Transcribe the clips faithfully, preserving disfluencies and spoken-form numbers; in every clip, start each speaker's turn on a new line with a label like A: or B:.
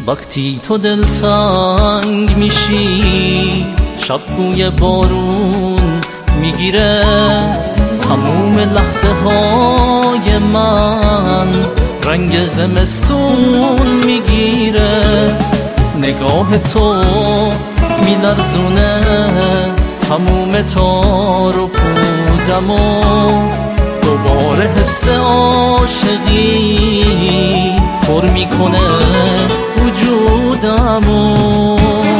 A: وقتی تو دلتنگ میشی شب بوی بارون میگیره تموم لحظه های من رنگ زمستون میگیره نگاه تو میلرزونه تموم تار و پودم و دوباره حس عاشقی پر میکنه وجودمو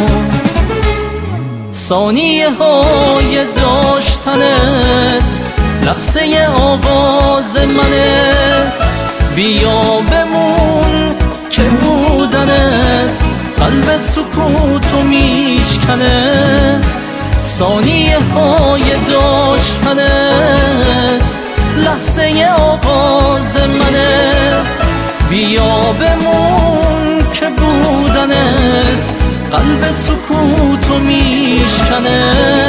A: ثانیه های داشتنت لحظه آغاز منه بیا بمون که بودنت قلب سکوتو میشکنه ثانیه های داشتنت لحظه آغاز منه بیا بمون که بودنت قلب سکوتو میشکنه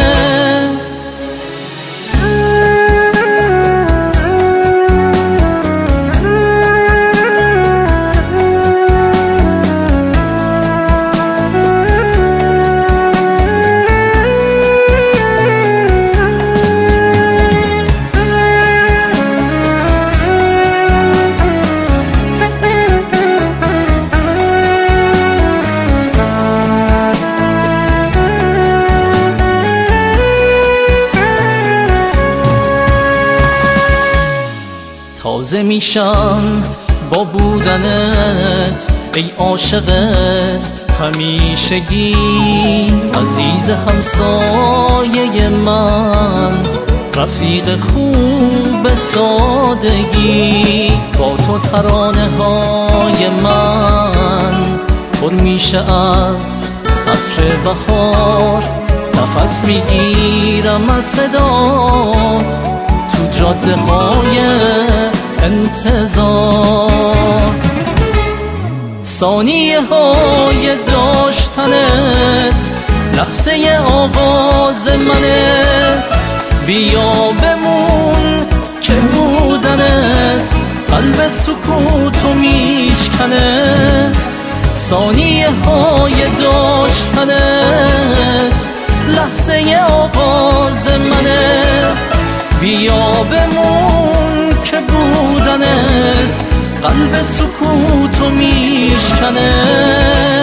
A: تازه میشم با بودنت ای عاشق همیشگی عزیز همسایه من رفیق خوب سادگی با تو ترانه های من پر میشه از عطر بهار نفس میگیرم از صدات تو جاده های انتظار ثانیه های داشتنت لحظه آغاز منه بیا بمون که بودنت قلب سکوتو میشکنه ثانیه های داشتنت لحظه آغاز منه بیا بمون که بودنت قلب سکوتو میشکنه